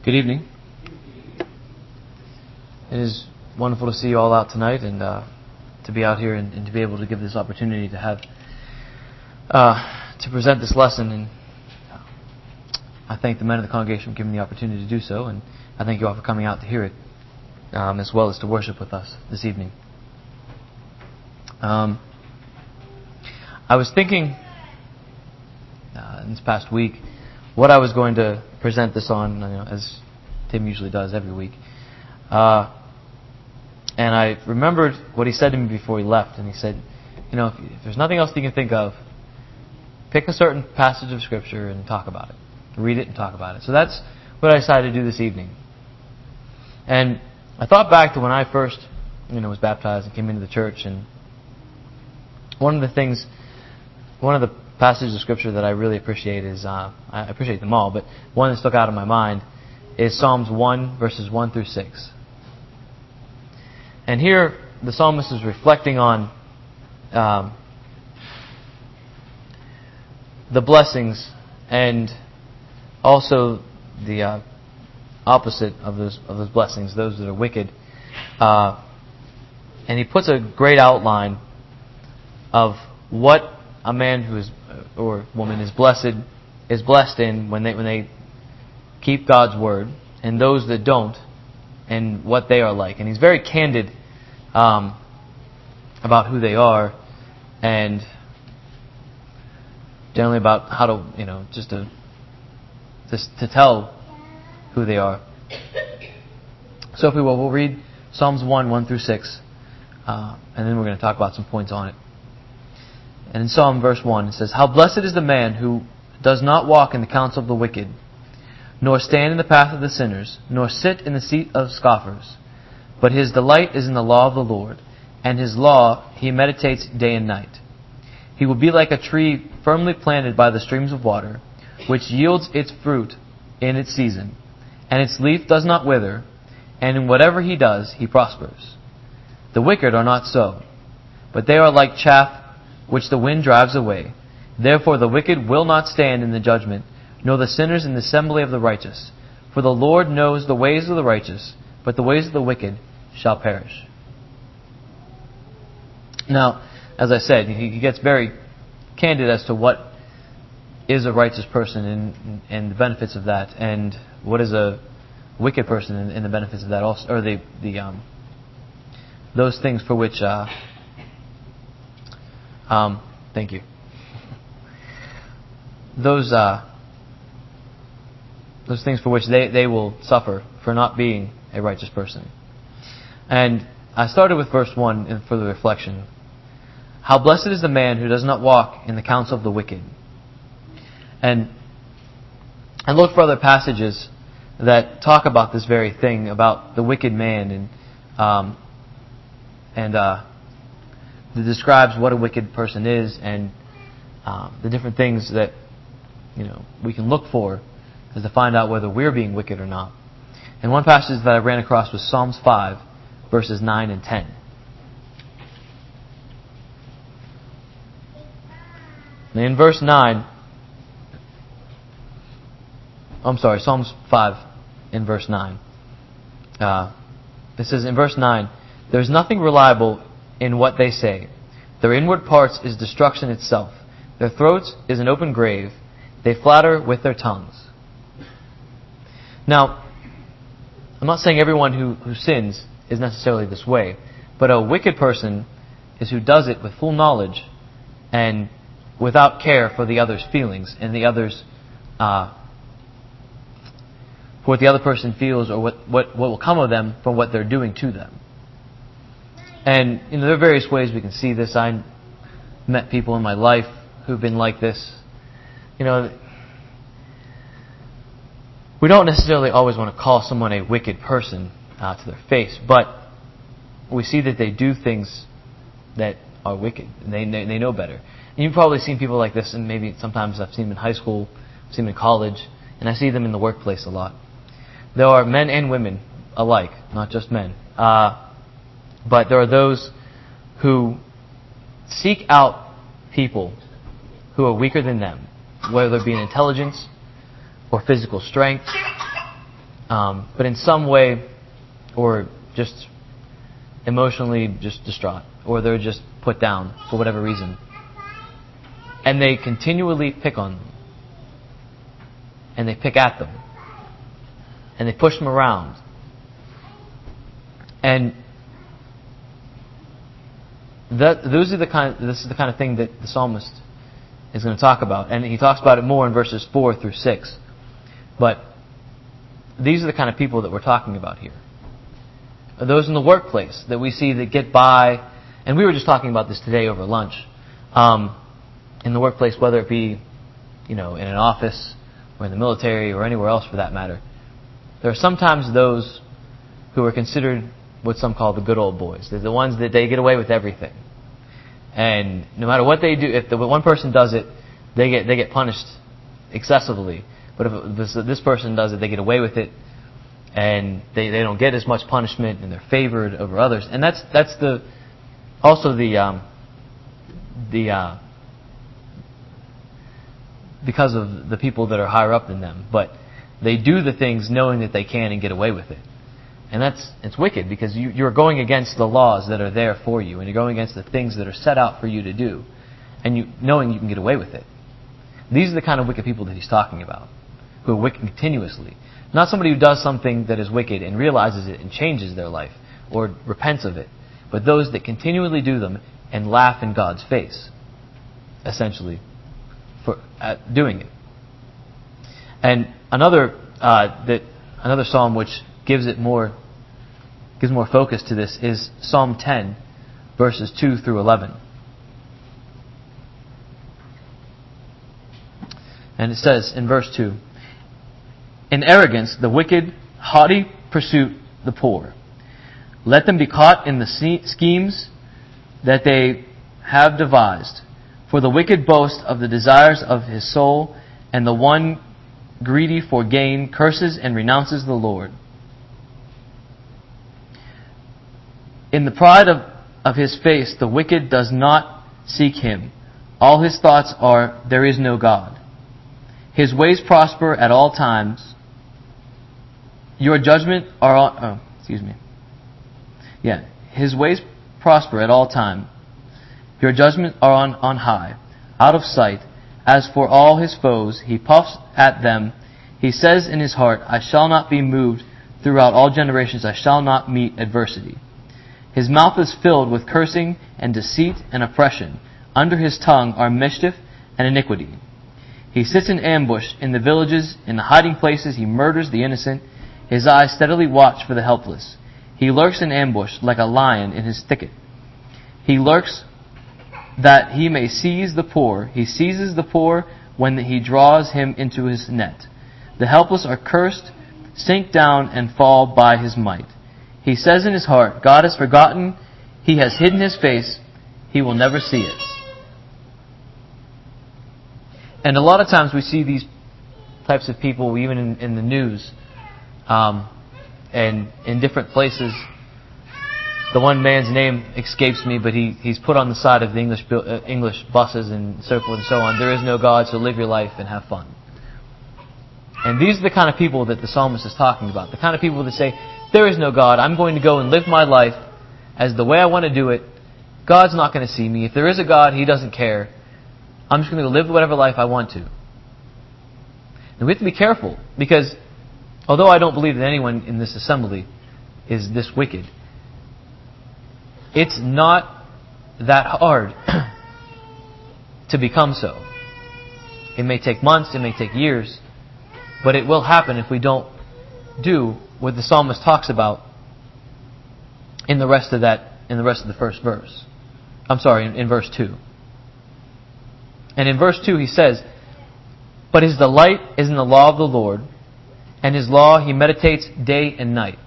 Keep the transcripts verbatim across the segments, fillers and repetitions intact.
Good evening. It is wonderful to see you all out tonight, and uh, to be out here and, and to be able to give this opportunity to have uh, to present this lesson. And I thank the men of the congregation for giving me the opportunity to do so, and I thank you all for coming out to hear it, um, as well as to worship with us this evening. Um, I was thinking uh, in this past week what I was going to present this on, you know, as Tim usually does every week. Uh, and I remembered what he said to me before he left, and he said, you know, if, if there's nothing else you can think of, pick a certain passage of Scripture and talk about it. Read it and talk about it. So that's what I decided to do this evening. And I thought back to when I first, you know, was baptized and came into the church, and one of the things, one of the passages of Scripture that I really appreciate is, uh, I appreciate them all, but one that stuck out in my mind is Psalms one, verses one through six. And here, the psalmist is reflecting on um, the blessings and also the uh, opposite of those of those blessings, those that are wicked. Uh, and he puts a great outline of what a man who is or woman is blessed is blessed in when they when they keep God's word, and those that don't, and what they are like. And he's very candid um, about who they are, and generally about how to, you know, just to just to tell who they are. So if we will, we'll read Psalms one, one through six, uh, and then we're going to talk about some points on it. And in Psalm verse one, it says, "How blessed is the man who does not walk in the counsel of the wicked, nor stand in the path of the sinners, nor sit in the seat of scoffers. But his delight is in the law of the Lord, and his law he meditates day and night. He will be like a tree firmly planted by the streams of water, which yields its fruit in its season, and its leaf does not wither, and in whatever he does, he prospers. The wicked are not so, but they are like chaff which the wind drives away. Therefore the wicked will not stand in the judgment, nor the sinners in the assembly of the righteous. For the Lord knows the ways of the righteous, but the ways of the wicked shall perish." Now, as I said, he gets very candid as to what is a righteous person and, and the benefits of that, and what is a wicked person and, and the benefits of that also, or the the um, those things for which. Uh, um, thank you. Those uh, those things for which they, they will suffer for not being a righteous person. And I started with verse one for the reflection. How blessed is the man who does not walk in the counsel of the wicked. And I looked for other passages that talk about this very thing, about the wicked man, and um, and uh, that describes what a wicked person is, and um, the different things that, you know, we can look for is to find out whether we're being wicked or not. And one passage that I ran across was Psalms five, verses nine and ten. And in verse nine, I'm sorry, Psalms five, in verse nine. Uh, it says in verse nine, "There is nothing reliable in what they say. Their inward parts is destruction itself. Their throats is an open grave. They flatter with their tongues." Now, I'm not saying everyone who, who sins is necessarily this way, but a wicked person is who does it with full knowledge and without care for the other's feelings and the other's uh, for what the other person feels, or what, what, what will come of them from what they're doing to them. And you know, there are various ways we can see this. I met people in my life who've been like this. You know, we don't necessarily always want to call someone a wicked person uh, to their face, but we see that they do things that are wicked, and they they know better. And you've probably seen people like this, and maybe sometimes I've seen them in high school, I've seen them in college, and I see them in the workplace a lot. There are men and women alike, not just men. Uh, but there are those who seek out people who are weaker than them, whether it be in intelligence or physical strength um, but in some way, or just emotionally just distraught, or they're just put down for whatever reason. And they continually pick on them. And they pick at them. And they push them around. And that those are the kind this is the kind of thing that the psalmist is going to talk about. And he talks about it more in verses four through six. But these are the kind of people that we're talking about here. Those in the workplace that we see that get by, and we were just talking about this today over lunch, um, in the workplace, whether it be, you know, in an office or in the military or anywhere else for that matter, there are sometimes those who are considered what some call the good old boys. They're the ones that they get away with everything. And no matter what they do, if the one person does it, they get they get punished excessively. But if this, this person does it, they get away with it. And they, they don't get as much punishment, and they're favored over others. And that's that's the also the um, the uh, because of the people that are higher up than them. But they do the things knowing that they can and get away with it. And that's it's wicked, because you, you're going against the laws that are there for you, and you're going against the things that are set out for you to do, and you knowing you can get away with it. These are the kind of wicked people that he's talking about, who are wicked continuously. Not somebody who does something that is wicked and realizes it and changes their life or repents of it, but those that continually do them and laugh in God's face, essentially, for at doing it. And another uh, that another psalm which gives it more gives more focus to this is Psalm ten, verses two through eleven. And it says in verse two, "In arrogance the wicked haughty pursue the poor. Let them be caught in the schemes that they have devised. For the wicked boasts of the desires of his soul, and the one greedy for gain curses and renounces the Lord. In the pride of, of his face the wicked does not seek him. All his thoughts are, there is no God. His ways prosper at all times. Your judgment are on, oh, excuse me. Yeah, his ways prosper at all time. Your judgment are on, on high, out of sight. As for all his foes, he puffs at them. He says in his heart, I shall not be moved. Throughout all generations I shall not meet adversity. His mouth is filled with cursing and deceit and oppression. Under his tongue are mischief and iniquity. He sits in ambush in the villages, in the hiding places he murders the innocent. His eyes steadily watch for the helpless. He lurks in ambush like a lion in his thicket. He lurks that he may seize the poor. He seizes the poor when he draws him into his net. The helpless are cursed, sink down and fall by his might. He says in his heart, God has forgotten. He has hidden his face. He will never see it. And a lot of times we see these types of people even in, in the news, um, and in different places. The one man's name escapes me, but he, he's put on the side of the English uh, English buses and so forth and so on. There is no God, so live your life and have fun. And these are the kind of people that the psalmist is talking about. The kind of people that say, there is no God. I'm going to go and live my life as the way I want to do it. God's not going to see me. If there is a God, He doesn't care. I'm just going to live whatever life I want to. And we have to be careful, because although I don't believe that anyone in this assembly is this wicked, it's not that hard to become so. It may take months, it may take years, but it will happen if we don't do what the psalmist talks about in the rest of that, in the rest of the first verse. I'm sorry, in, in verse two. And in verse two he says, but his delight is in the law of the Lord, and his law he meditates day and night.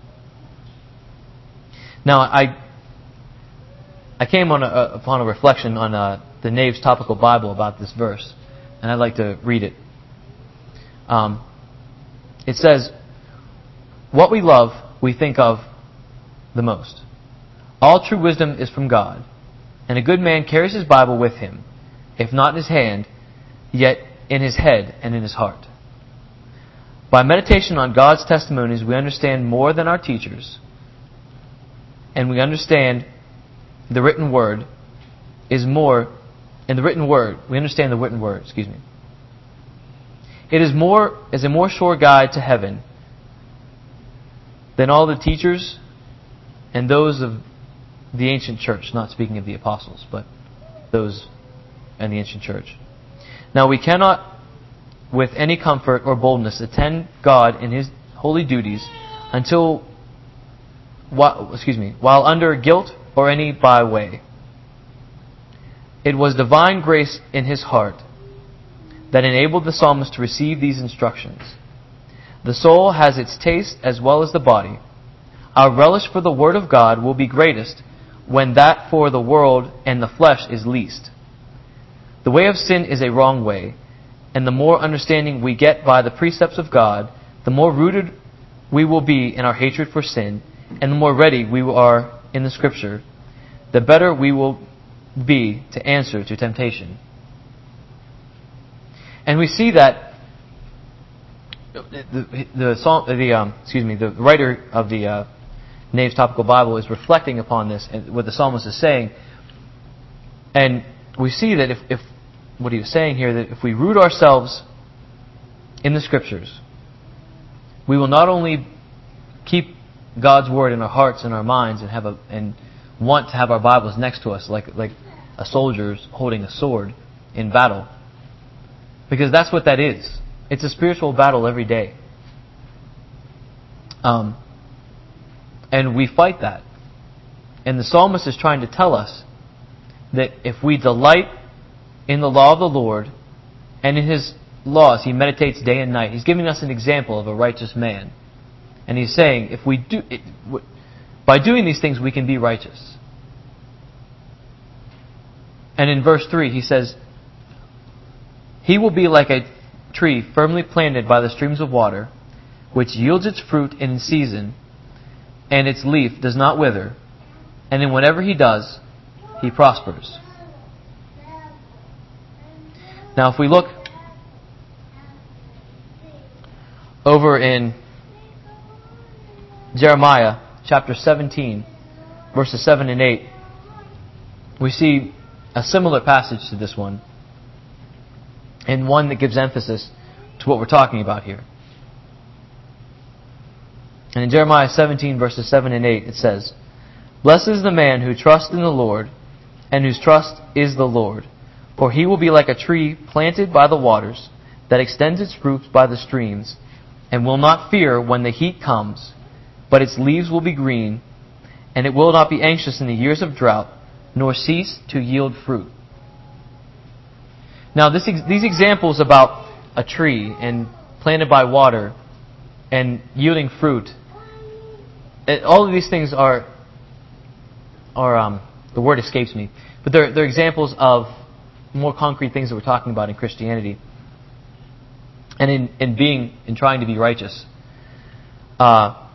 Now, I I came on a, upon a reflection on uh, the Nave's Topical Bible about this verse, and I'd like to read it. Um, it says, what we love, we think of the most. All true wisdom is from God, and a good man carries his Bible with him, if not in his hand, yet in his head and in his heart. By meditation on God's testimonies, we understand more than our teachers, and we understand the written word is more, in the written word, we understand the written word, excuse me. It is more, is a more sure guide to heaven than all the teachers and those of the ancient church, not speaking of the apostles, but those in the ancient church. Now we cannot with any comfort or boldness attend God in His holy duties until, while, excuse me, while under guilt or any byway. It was divine grace in his heart that enabled the psalmist to receive these instructions. The soul has its taste as well as the body. Our relish for the Word of God will be greatest when that for the world and the flesh is least. The way of sin is a wrong way, and the more understanding we get by the precepts of God, the more rooted we will be in our hatred for sin, and the more ready we are in the Scripture, the better we will be to answer to temptation. And we see that the the, the, the um, excuse me the writer of the uh, Nave's Topical Bible is reflecting upon this and what the psalmist is saying, and we see that if, if what he was saying here, that if we root ourselves in the Scriptures, we will not only keep God's Word in our hearts and our minds and have a and want to have our Bibles next to us like like a soldier's holding a sword in battle, because that's what that is. It's a spiritual battle every day. Um, and we fight that. And the psalmist is trying to tell us that if we delight in the law of the Lord and in His laws, He meditates day and night. He's giving us an example of a righteous man. And He's saying, if we do, it, by doing these things, we can be righteous. And in verse three, he says, He will be like a tree firmly planted by the streams of water, which yields its fruit in season, and its leaf does not wither, and in whatever he does, he prospers. Now, if we look over in Jeremiah chapter seventeen, verses seven and eight, we see a similar passage to this one, and one that gives emphasis to what we're talking about here. And in Jeremiah seventeen, verses seven and eight, it says, Blessed is the man who trusts in the Lord, and whose trust is the Lord. For he will be like a tree planted by the waters, that extends its roots by the streams, and will not fear when the heat comes, but its leaves will be green, and it will not be anxious in the years of drought, nor cease to yield fruit. Now, this, these examples about a tree and planted by water and yielding fruit, it, all of these things are, are um, the word escapes me, but they're, they're examples of more concrete things that we're talking about in Christianity and in, in being, in trying to be righteous. Uh,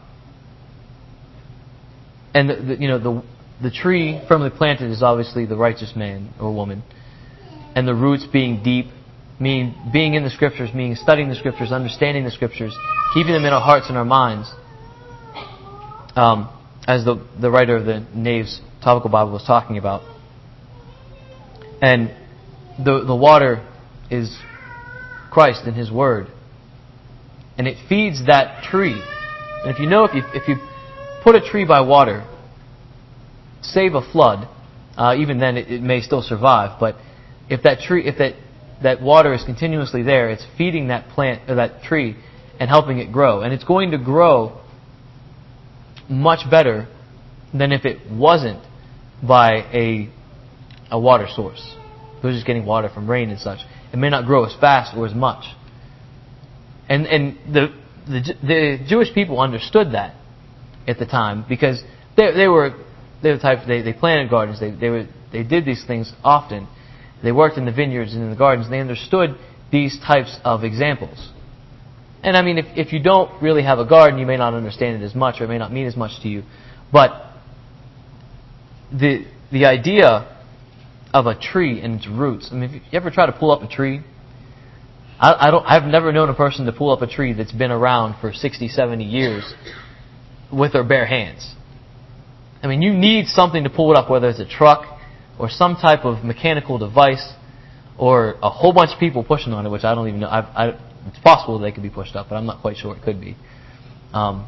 and the, the, you know the the tree firmly planted is obviously the righteous man or woman, and the roots being deep, meaning being in the Scriptures, meaning studying the Scriptures, understanding the Scriptures, keeping them in our hearts and our minds. Um, as the the writer of the Nave's Topical Bible was talking about, and the the water is Christ and His Word, and it feeds that tree. And if you know, if you if you put a tree by water, save a flood, uh, even then it, it may still survive. But if that tree, if that that water is continuously there, it's feeding that plant or that tree and helping it grow, and it's going to grow much better than if it wasn't by a a water source. If it was just getting water from rain and such, it may not grow as fast or as much. And and the the, the Jewish people understood that at the time, because they they were they were the type they they planted gardens, they they were they did these things often. They worked in the vineyards and in the gardens, and they understood these types of examples. And I mean, if if you don't really have a garden, you may not understand it as much, or it may not mean as much to you. But the the idea of a tree and its roots. I mean, if you ever try to pull up a tree, I, I don't. I've never known a person to pull up a tree that's been around for sixty, seventy years with their bare hands. I mean, you need something to pull it up, whether it's a truck or some type of mechanical device or a whole bunch of people pushing on it, which I don't even know. I've, I, it's possible they could be pushed up, but I'm not quite sure it could be. Um,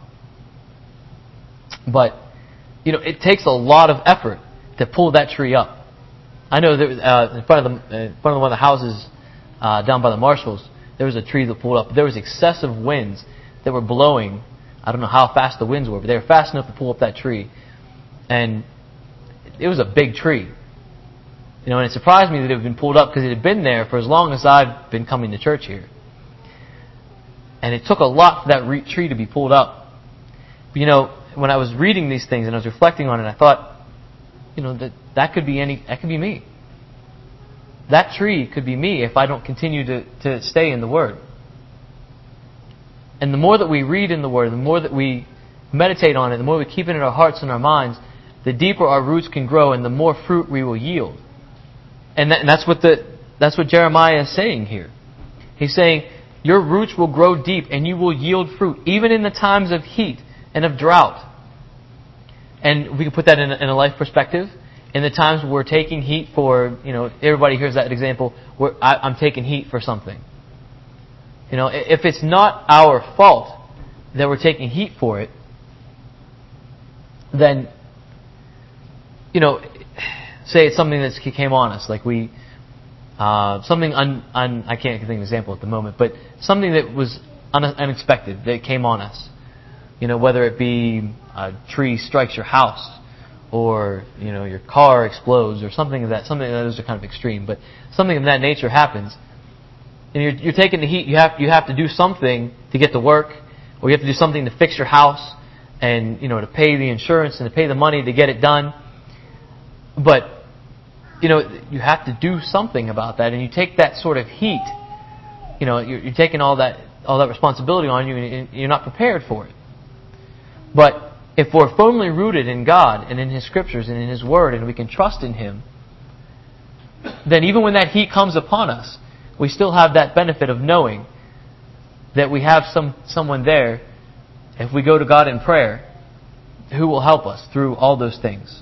but, you know, it takes a lot of effort to pull that tree up. I know that uh, in front of the in front of one of the houses uh, down by the Marshalls, there was a tree that pulled up. There was excessive winds that were blowing. I don't know how fast the winds were, but they were fast enough to pull up that tree. And it was a big tree. You know, and it surprised me that it had been pulled up because it had been there for as long as I've been coming to church here. And it took a lot for that re- tree to be pulled up. But, you know, when I was reading these things and I was reflecting on it, I thought, you know, that that could be any, that could be me. That tree could be me if I don't continue to, to stay in the Word. And the more that we read in the Word, the more that we meditate on it, the more we keep it in our hearts and our minds, the deeper our roots can grow and the more fruit we will yield. And, that, and that's what the that's what Jeremiah is saying here. He's saying, your roots will grow deep and you will yield fruit, even in the times of heat and of drought. And we can put that in a, in a life perspective. In the times where we're taking heat for, you know, everybody hears that example, where I, I'm taking heat for something. You know, if it's not our fault that we're taking heat for it, then, you know, say it's something that came on us, like we, uh, something un, un, I can't think of an example at the moment, but something that was un, unexpected that came on us. You know, whether it be a tree strikes your house, or, you know, your car explodes, or something of that, something that those are kind of extreme, but something of that nature happens, and you're, you're taking the heat. You have you have to do something to get to work, or you have to do something to fix your house, and, you know, to pay the insurance and to pay the money to get it done. But, you know, you have to do something about that, and you take that sort of heat. You know, you're, you're taking all that all that responsibility on you, and you're not prepared for it. But if we're firmly rooted in God and in His Scriptures and in His Word, and we can trust in Him, then even when that heat comes upon us, we still have that benefit of knowing that we have some someone there, if we go to God in prayer, who will help us through all those things.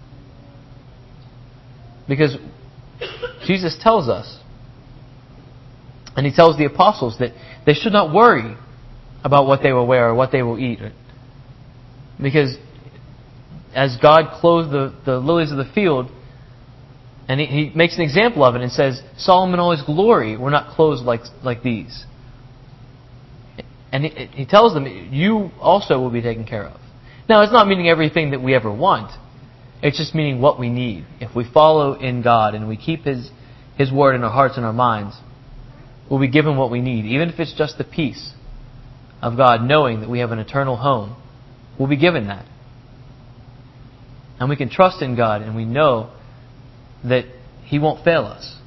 Because Jesus tells us, and He tells the apostles, that they should not worry about what they will wear or what they will eat. Because as God clothed the, the lilies of the field, and he, he makes an example of it and says, Solomon in all his glory were not clothed like, like these. And he, he tells them, you also will be taken care of. Now, it's not meaning everything that we ever want. It's just meaning what we need. If we follow in God and we keep His His Word in our hearts and our minds, we'll be given what we need. Even if it's just the peace of God, knowing that we have an eternal home, we'll be given that. And we can trust in God, and we know that He won't fail us.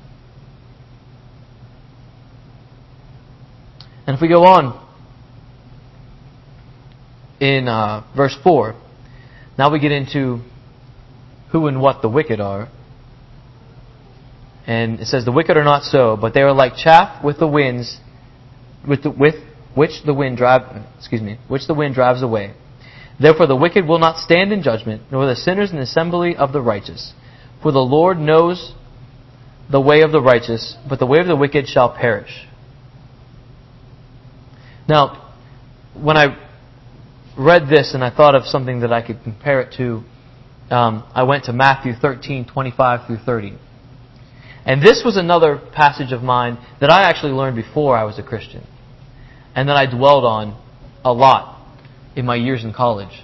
And if we go on in uh, verse four, now we get into who and what the wicked are. And it says, the wicked are not so, but they are like chaff with the winds, with the, with which the wind drive, excuse me, which the wind drives away. Therefore the wicked will not stand in judgment, nor the sinners in the assembly of the righteous. For the Lord knows the way of the righteous, but the way of the wicked shall perish. Now, when I read this and I thought of something that I could compare it to, um, I went to Matthew thirteen, twenty-five through thirty. And this was another passage of mine that I actually learned before I was a Christian, and that I dwelled on a lot in my years in college.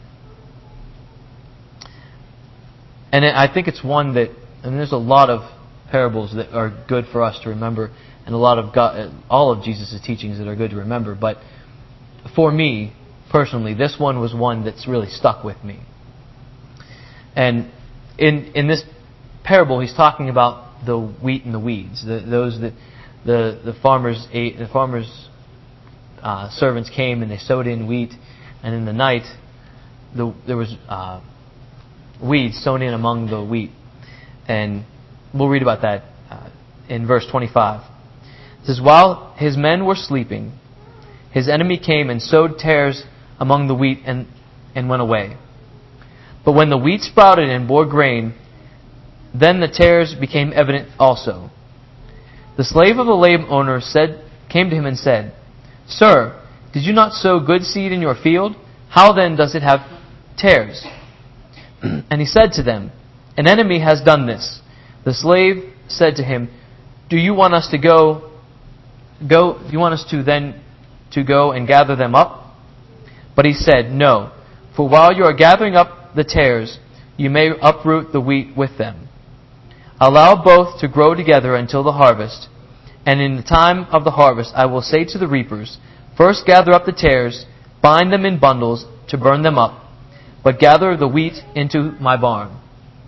And I think it's one that, I mean, there's a lot of parables that are good for us to remember, and a lot of God, all of Jesus' teachings that are good to remember. But for me, personally, this one was one that's really stuck with me. And in in this parable, he's talking about the wheat and the weeds. The, those that the the farmers ate, the farmers' uh, servants came and they sowed in wheat, and in the night, the, there was uh, weeds sown in among the wheat. And we'll read about that uh, in verse twenty-five. It It says, while his men were sleeping, his enemy came and sowed tares among the wheat and, and went away. But when the wheat sprouted and bore grain, then the tares became evident also. The slave of the landowner said, came to him and said, Sir, did you not sow good seed in your field? How then does it have tares? And he said to them, An enemy has done this. The slave said to him, Do you want us to go, go, do you want us to then to go and gather them up? But he said, No, for while you are gathering up the tares, you may uproot the wheat with them. Allow both to grow together until the harvest, and in the time of the harvest I will say to the reapers, First gather up the tares, bind them in bundles to burn them up, but gather the wheat into my barn.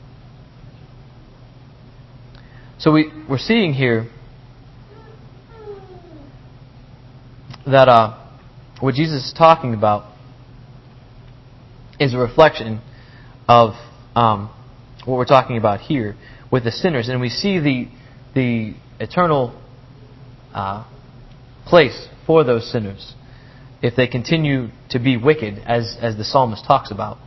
So we, we're seeing here that uh, what Jesus is talking about is a reflection of um, what we're talking about here with the sinners. And we see the the eternal uh, place for those sinners if they continue to be wicked, as, as the psalmist talks about.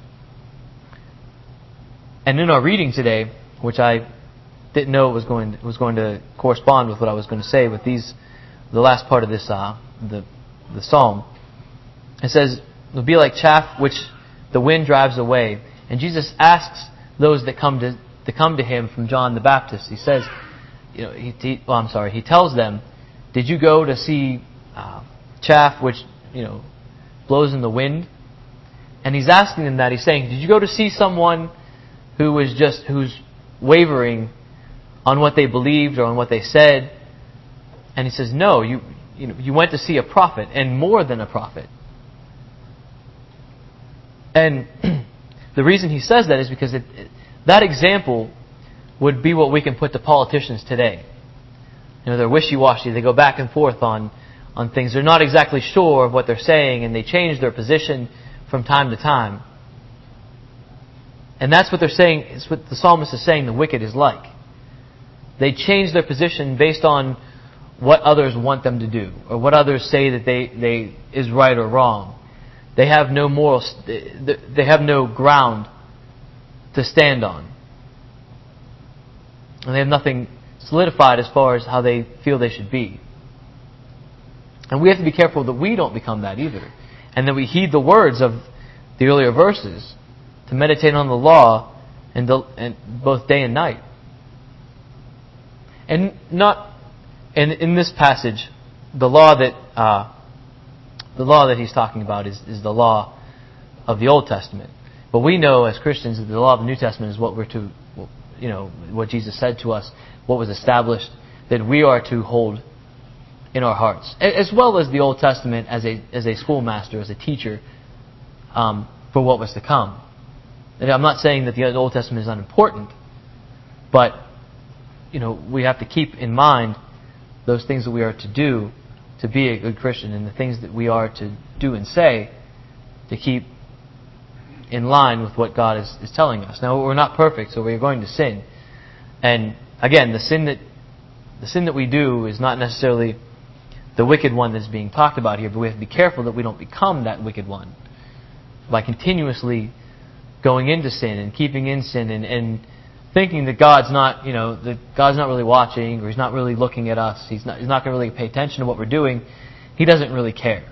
And in our reading today, which I didn't know was going was going to correspond with what I was going to say with these, the last part of this uh, the the psalm, it says, "It'll be like chaff which the wind drives away." And Jesus asks those that come to to come to him from John the Baptist. He says, you know, he, he well, I'm sorry, he tells them, "Did you go to see uh, chaff which you know blows in the wind?" And he's asking them that. He's saying, "Did you go to see someone who was just who's wavering on what they believed or on what they said?" And he says, "No, you you know you went to see a prophet, and more than a prophet." And the reason he says that is because it, it, that example would be what we can put to politicians today. You know, they're wishy-washy. They go back and forth on, on things. They're not exactly sure of what they're saying, and they change their position from time to time. And that's what they're saying. It's what the psalmist is saying the wicked is like. They change their position based on what others want them to do, or what others say that they, they is right or wrong. They have no moral, they have no ground to stand on. And they have nothing solidified as far as how they feel they should be. And we have to be careful that we don't become that either. And that we heed the words of the earlier verses to meditate on the law and, and both day and night. And not, and in this passage, the law that uh, the law that he's talking about is, is the law of the Old Testament. But we know as Christians that the law of the New Testament is what we're to, you know, what Jesus said to us, what was established, that we are to hold in our hearts, as well as the Old Testament as a as a schoolmaster, as a teacher, um, for what was to come. And I'm not saying that the Old Testament is unimportant, but you know we have to keep in mind those things that we are to do to be a good Christian, and the things that we are to do and say to keep in line with what God is, is telling us. Now, we're not perfect, so we're going to sin. And again, the sin that the sin that we do is not necessarily the wicked one that's being talked about here, but we have to be careful that we don't become that wicked one by continuously going into sin and keeping in sin and, and thinking that God's not, you know, that God's not really watching, or He's not really looking at us. He's not He's not going to really pay attention to what we're doing. He doesn't really care.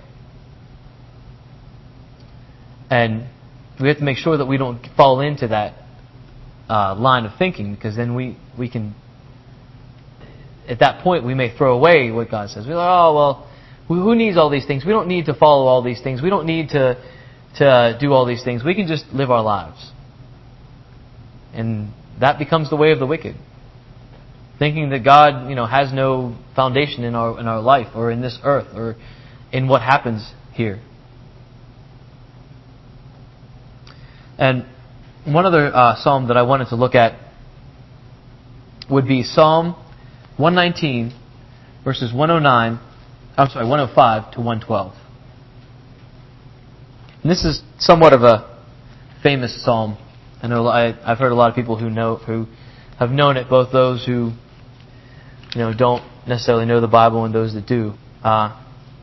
And we have to make sure that we don't fall into that uh, line of thinking, because then we, we can, at that point, we may throw away what God says. We're like, oh, well, who needs all these things? We don't need to follow all these things. We don't need to to uh, do all these things. We can just live our lives. And that becomes the way of the wicked. Thinking that God, you know, has no foundation in our in our life or in this earth or in what happens here. And one other uh, psalm that I wanted to look at would be Psalm one nineteen, verses one oh nine, I'm sorry, one oh five to one twelve. And this is somewhat of a famous psalm. I know I, I've heard a lot of people who know who have known it, both those who you know don't necessarily know the Bible and those that do. Uh,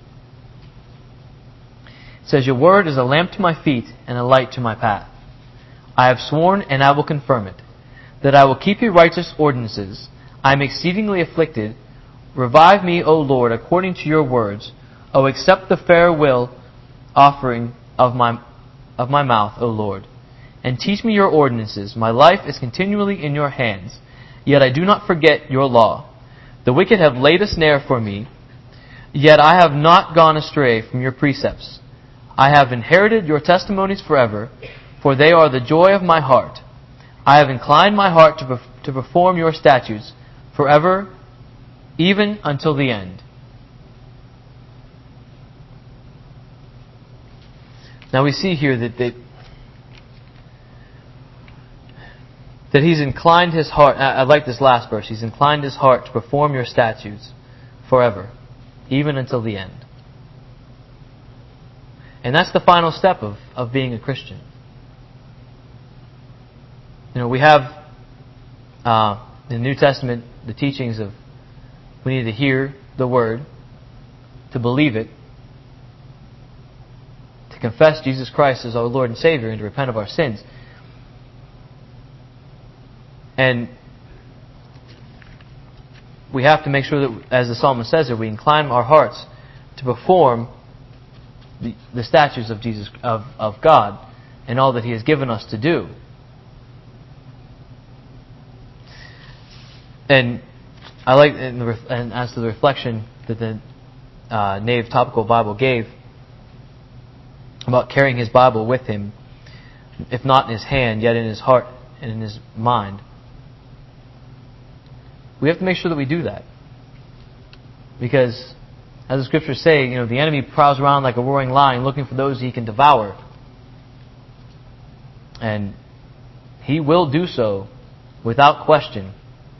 it says, "Your word is a lamp to my feet and a light to my path. I have sworn, and I will confirm it, that I will keep your righteous ordinances. I am exceedingly afflicted. Revive me, O Lord, according to your words. O accept the farewell offering of my of my mouth, O Lord, and teach me your ordinances. My life is continually in your hands, yet I do not forget your law. The wicked have laid a snare for me, yet I have not gone astray from your precepts. I have inherited your testimonies forever, for they are the joy of my heart. I have inclined my heart to, perf- to perform your statutes forever, even until the end." Now we see here that they, that he's inclined his heart. I like this last verse. He's inclined his heart to perform your statutes forever, even until the end. And that's the final step of, of being a Christian. You know, we have uh, in the New Testament the teachings of we need to hear the Word, to believe it, to confess Jesus Christ as our Lord and Savior, and to repent of our sins. And we have to make sure that, as the psalmist says, that we incline our hearts to perform the, the statutes of Jesus, of, of God, and all that He has given us to do. And I like, and, the, and as to the reflection that the uh, Nave Topical Bible gave about carrying his Bible with him, if not in his hand, yet in his heart and in his mind. We have to make sure that we do that. Because, as the scriptures say, you know, the enemy prowls around like a roaring lion looking for those he can devour. And he will do so without question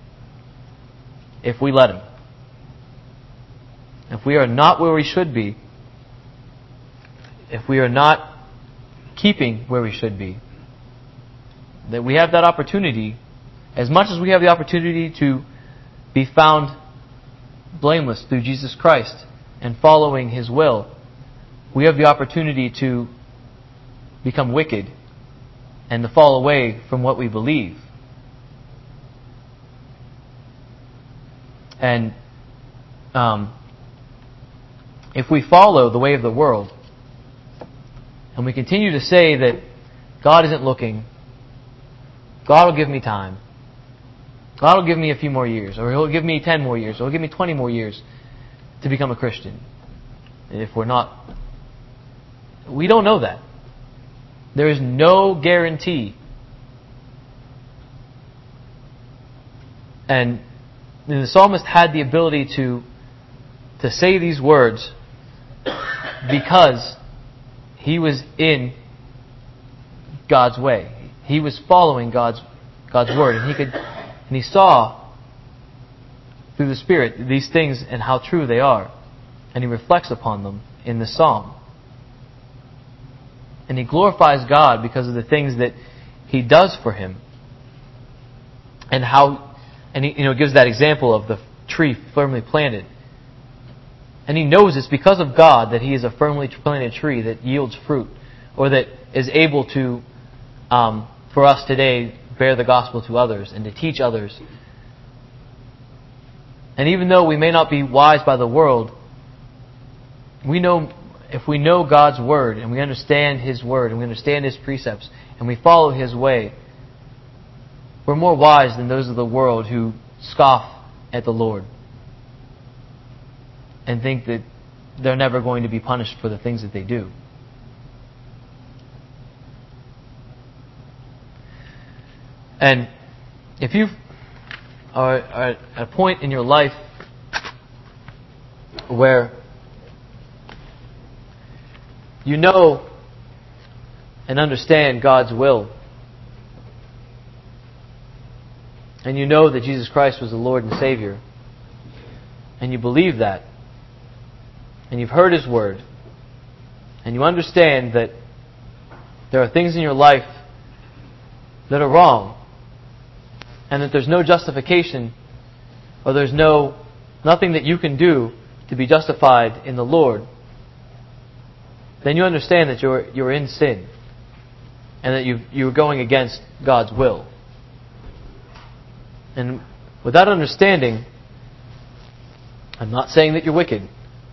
if we let him. If we are not where we should be, if we are not keeping where we should be, that we have that opportunity, as much as we have the opportunity to be found blameless through Jesus Christ and following His will, we have the opportunity to become wicked and to fall away from what we believe. And um, if we follow the way of the world, and we continue to say that God isn't looking, God will give me time, God will give me a few more years, or He'll give me ten more years, or He'll give me twenty more years to become a Christian. And if we're not, we don't know that. There is no guarantee. And the psalmist had the ability to to say these words because he was in God's way. He was following God's God's word, and he could and he saw through the Spirit these things and how true they are, and he reflects upon them in the psalm. And he glorifies God because of the things that He does for him, and how. And he, you know, gives that example of the tree firmly planted. And he knows it's because of God that he is a firmly planted tree that yields fruit, or that is able to, um, for us today, bear the gospel to others and to teach others. And even though we may not be wise by the world, we know, if we know God's Word and we understand His Word and we understand His precepts and we follow His way, we're more wise than those of the world who scoff at the Lord and think that they're never going to be punished for the things that they do. And if you are at a point in your life where you know and understand God's will, and you know that Jesus Christ was the Lord and Savior, and you believe that, and you've heard His Word, and you understand that there are things in your life that are wrong, and that there's no justification, or there's no nothing that you can do to be justified in the Lord, then you understand that you're you're in sin and that you you're going against God's will. And with that understanding, I'm not saying that you're wicked.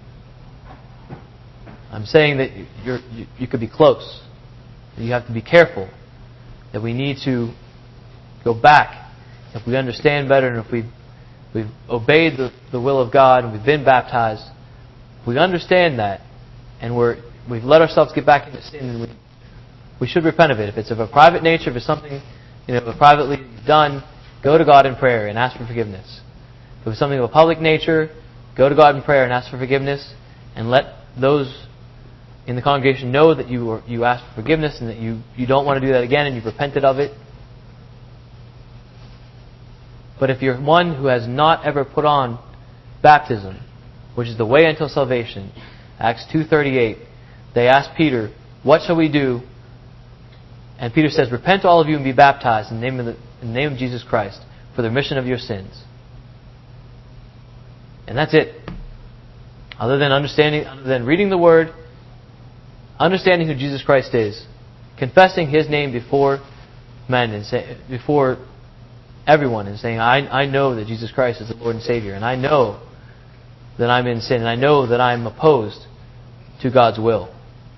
I'm saying that you're, you, you could be close. That you have to be careful. That we need to go back. If we understand better and if we've, we've obeyed the, the will of God and we've been baptized, we understand that and we're, we've let ourselves get back into sin, and we, we should repent of it. If it's of a private nature, if it's something you know privately done, go to God in prayer and ask for forgiveness. If it's something of a public nature, go to God in prayer and ask for forgiveness, and let those in the congregation know that you were, you asked for forgiveness and that you, you don't want to do that again and you've repented of it. But if you're one who has not ever put on baptism, which is the way until salvation, Acts two thirty-eight, they asked Peter, "What shall we do?" And Peter says, "Repent all of you and be baptized in the name of, the, in the name of Jesus Christ for the remission of your sins." And that's it. Other than understanding, other than reading the Word, understanding who Jesus Christ is, confessing His name before men and say, before everyone, and saying, I, I know that Jesus Christ is the Lord and Savior, and I know that I'm in sin, and I know that I'm opposed to God's will.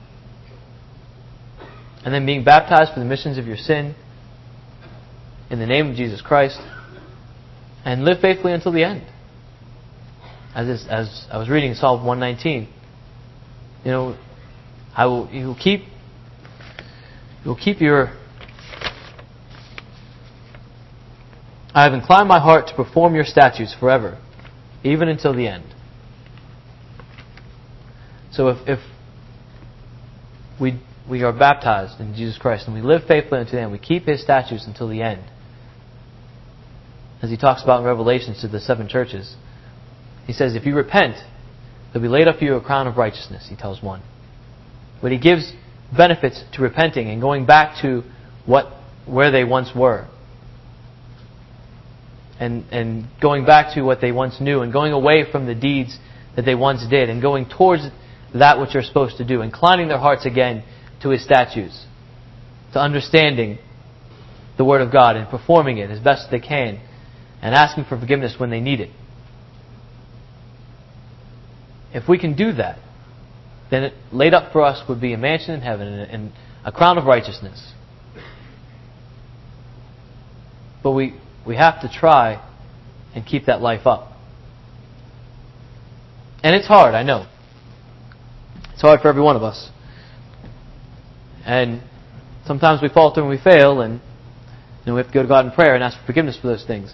And then being baptized for the remissions of your sin in the name of Jesus Christ, and live faithfully until the end. As is, as I was reading Psalm one nineteen, you know, I will you will keep you will keep your I have inclined my heart to perform your statutes forever, even until the end. So if, if we we are baptized in Jesus Christ and we live faithfully until the end, we keep His statutes until the end. As He talks about in Revelations to the seven churches, He says, if you repent, there'll be laid up for you a crown of righteousness, He tells one. But He gives benefits to repenting and going back to what where they once were. And and going back to what they once knew and going away from the deeds that they once did and going towards that which they're supposed to do, inclining their hearts again to His statutes, to understanding the Word of God and performing it as best they can and asking for forgiveness when they need it. If we can do that, then it, laid up for us would be a mansion in heaven and, and a crown of righteousness. But we, we have to try and keep that life up. And it's hard, I know. It's hard for every one of us. And sometimes we falter and we fail, and you know, we have to go to God in prayer and ask for forgiveness for those things.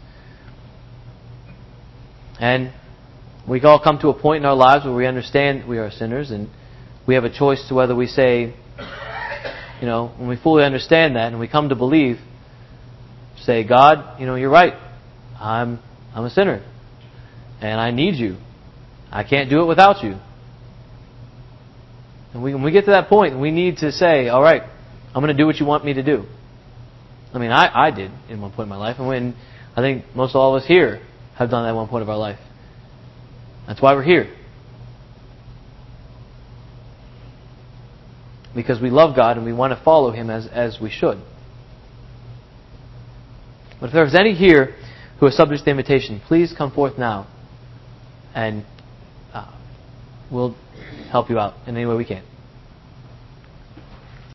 And we all come to a point in our lives where we understand we are sinners, and we have a choice to whether we say, you know, when we fully understand that and we come to believe, say, God, you know, you're right. I'm I'm a sinner. And I need you. I can't do it without you. And we, when we get to that point, we need to say, all right, I'm going to do what you want me to do. I mean, I, I did in one point in my life. And when I think most all of us here have done that at one point of our life. That's why we're here. Because we love God and we want to follow Him as, as we should. But if there's any here who are subject to the invitation, please come forth now and uh, we'll help you out in any way we can.